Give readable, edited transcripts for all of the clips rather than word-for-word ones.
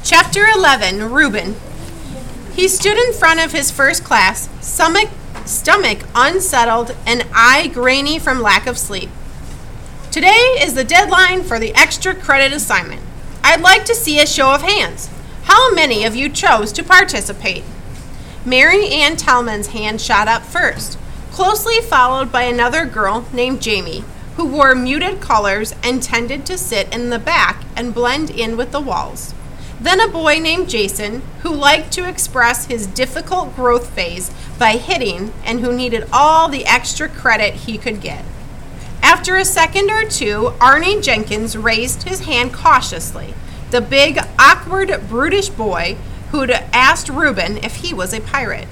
Chapter 11, Reuben. He stood in front of his first class, stomach unsettled and eye grainy from lack of sleep. Today is the deadline for the extra credit assignment. I'd like to see a show of hands. How many of you chose to participate? Mary Ann Tallman's hand shot up first, closely followed by another girl named Jamie, who wore muted colors and tended to sit in the back and blend in with the walls. Then a boy named Jason, who liked to express his difficult growth phase by hitting and who needed all the extra credit he could get. After a second or two, Arnie Jenkins raised his hand cautiously, the big, awkward, brutish boy who'd asked Reuben if he was a pirate.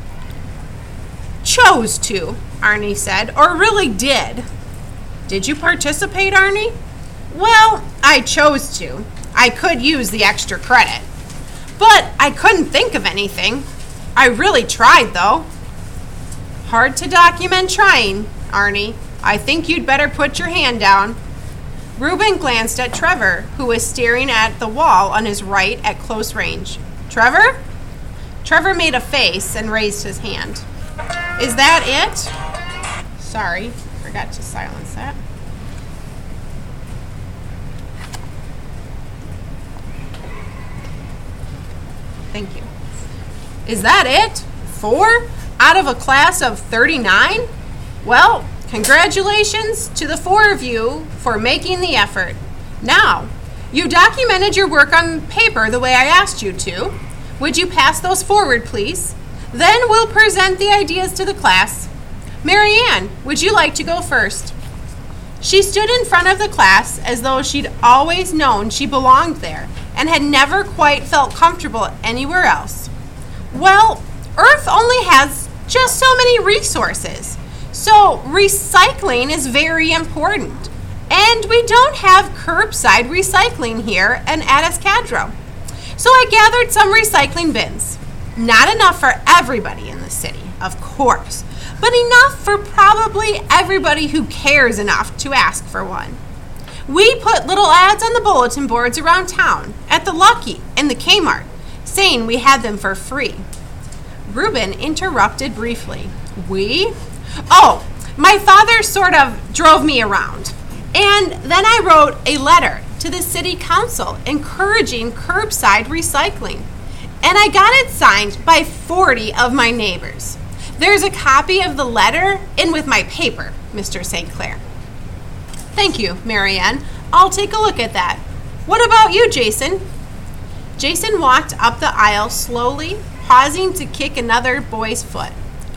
Chose to, Arnie said, or really did. Did you participate, Arnie? Well, I chose to. I could use the extra credit. But I couldn't think of anything. I really tried, though. Hard to document trying, Arnie. I think you'd better put your hand down. Reuben glanced at Trevor, who was staring at the wall on his right at close range. Trevor? Trevor made a face and raised his hand. Is that it? Sorry, forgot to silence that. Thank you. Is that it? 4 out of a class of 39? Well, congratulations to the 4 of you for making the effort. Now, you documented your work on paper the way I asked you to. Would you pass those forward, please? Then we'll present the ideas to the class. Mary Ann, would you like to go first? She stood in front of the class as though she'd always known she belonged there and had never quite felt comfortable anywhere else. Well, Earth only has just so many resources, so recycling is very important. And we don't have curbside recycling here in Atascadero. So I gathered some recycling bins. Not enough for everybody in the city, of course, but enough for probably everybody who cares enough to ask for one. We put little ads on the bulletin boards around town, at the Lucky and the Kmart, saying we had them for free. Reuben interrupted briefly. We? Oh, my father sort of drove me around. And then I wrote a letter to the city council encouraging curbside recycling. And I got it signed by 40 of my neighbors. There's a copy of the letter in with my paper, Mr. St. Clair. Thank you, Mary Ann. I'll take a look at that. What about you, Jason? Jason walked up the aisle slowly, pausing to kick another boy's foot.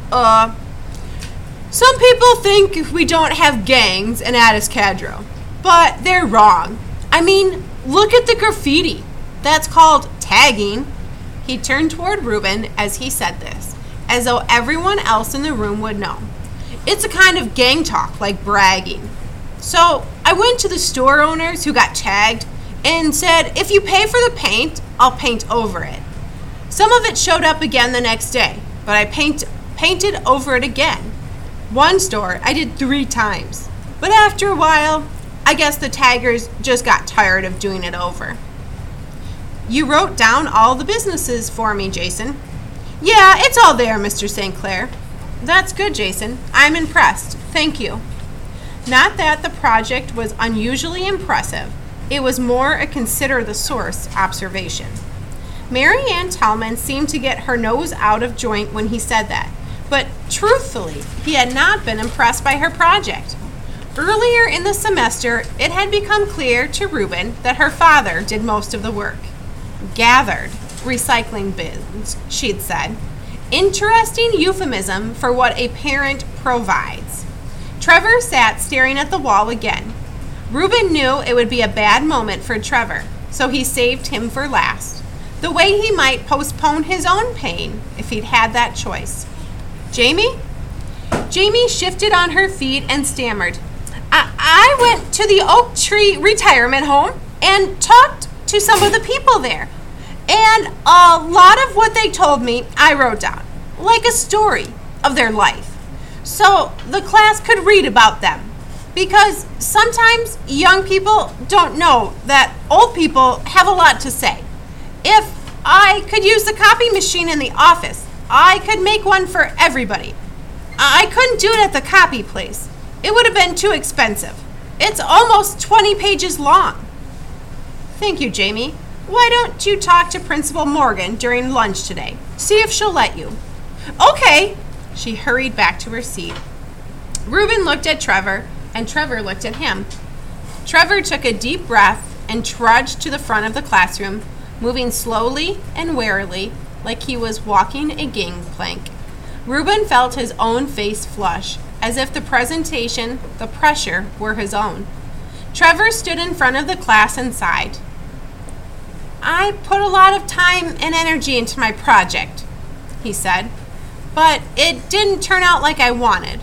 Some people think we don't have gangs in Atascadero, but they're wrong. I mean, look at the graffiti. That's called tagging. He turned toward Reuben as he said this, as though everyone else in the room would know. It's a kind of gang talk, like bragging. So I went to the store owners who got tagged and said, if you pay for the paint, I'll paint over it. Some of it showed up again the next day, but I painted over it again. One store I did 3 times, but after a while, I guess the taggers just got tired of doing it over. You wrote down all the businesses for me, Jason. Yeah, it's all there, Mr. St. Clair. That's good, Jason. I'm impressed. Thank you. Not that the project was unusually impressive. It was more a consider the source observation. Mary Ann Tallman seemed to get her nose out of joint when he said that, but truthfully, he had not been impressed by her project. Earlier in the semester, it had become clear to Reuben that her father did most of the work. Gathered recycling bins, she'd said. Interesting euphemism for what a parent provides. Trevor sat staring at the wall again. Reuben knew it would be a bad moment for Trevor, so he saved him for last, the way he might postpone his own pain if he'd had that choice. Jamie? Jamie shifted on her feet and stammered. I went to the Oak Tree retirement home and talked to some of the people there. And a lot of what they told me, I wrote down, like a story of their life. So the class could read about them. Because sometimes young people don't know that old people have a lot to say. If I could use the copy machine in the office, I could make one for everybody. I couldn't do it at the copy place. It would have been too expensive. It's almost 20 pages long. Thank you, Jamie. Why don't you talk to Principal Morgan during lunch today? See if she'll let you. Okay. She hurried back to her seat. Reuben looked at Trevor, and Trevor looked at him. Trevor took a deep breath and trudged to the front of the classroom, moving slowly and warily like he was walking a gangplank. Reuben felt his own face flush, as if the presentation, the pressure, were his own. Trevor stood in front of the class and sighed. I put a lot of time and energy into my project, he said, but it didn't turn out like I wanted.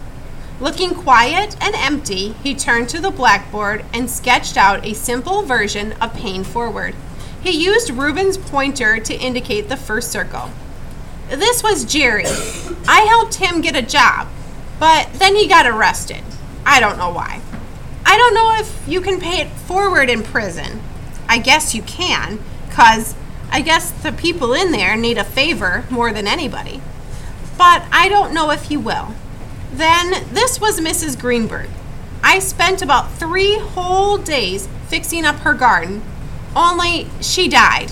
Looking quiet and empty, he turned to the blackboard and sketched out a simple version of Paying Forward. He used Reuben's pointer to indicate the first circle. This was Jerry. I helped him get a job, but then he got arrested. I don't know why. I don't know if you can pay it forward in prison. I guess you can, 'cause I guess the people in there need a favor more than anybody. But I don't know if you will. Then this was Mrs. Greenberg. I spent about 3 whole days fixing up her garden, only she died.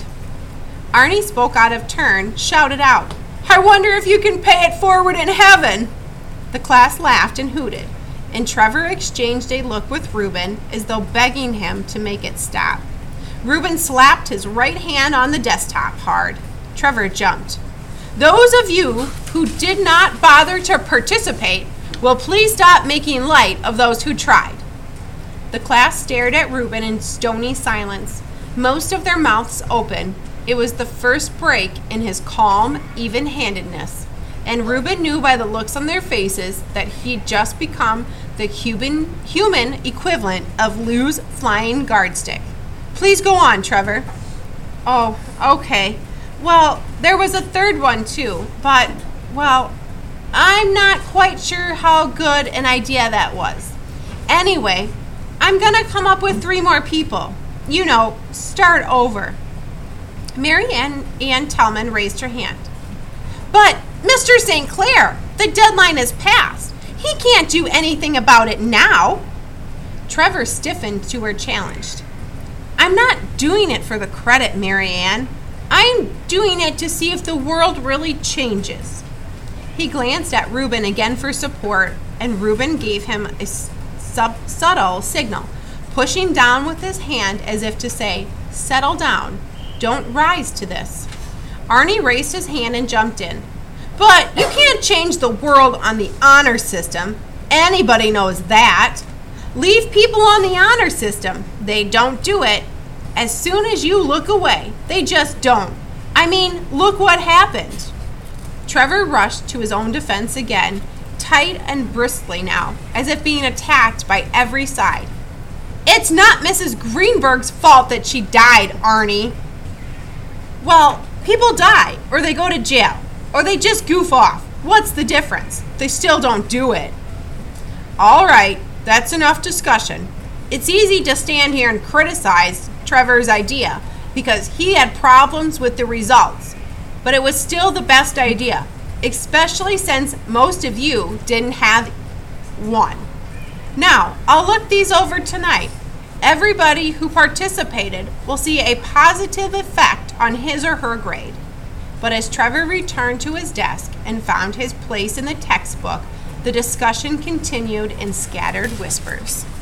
Arnie spoke out of turn, shouted out, I wonder if you can pay it forward in heaven. The class laughed and hooted, and Trevor exchanged a look with Reuben as though begging him to make it stop. Reuben slapped his right hand on the desktop hard. Trevor jumped. Those of you who did not bother to participate will please stop making light of those who tried. The class stared at Reuben in stony silence, most of their mouths open. It was the first break in his calm, even-handedness, and Reuben knew by the looks on their faces that he'd just become the human equivalent of Lou's flying guard stick. Please go on, Trevor. Oh, okay. Well, there was a third one too, but, well, I'm not quite sure how good an idea that was. Anyway, I'm gonna come up with 3 more people. You know, start over. Mary Ann Tellman raised her hand. But, Mr. St. Clair, the deadline is past. He can't do anything about it now. Trevor stiffened to her challenge. I'm not doing it for the credit, Mary Ann. I'm doing it to see if the world really changes. He glanced at Reuben again for support, and Reuben gave him a subtle signal, pushing down with his hand as if to say, settle down. Don't rise to this. Arnie raised his hand and jumped in. But you can't change the world on the honor system. Anybody knows that. Leave people on the honor system. They don't do it. As soon as you look away, they just don't. I mean, look what happened. Trevor rushed to his own defense again, tight and bristly now, as if being attacked by every side. It's not Mrs. Greenberg's fault that she died, Arnie. Well, people die, or they go to jail, or they just goof off. What's the difference? They still don't do it. All right, that's enough discussion. It's easy to stand here and criticize Trevor's idea because he had problems with the results, but it was still the best idea, especially since most of you didn't have one. Now, I'll look these over tonight. Everybody who participated will see a positive effect on his or her grade. But as Trevor returned to his desk and found his place in the textbook, the discussion continued in scattered whispers.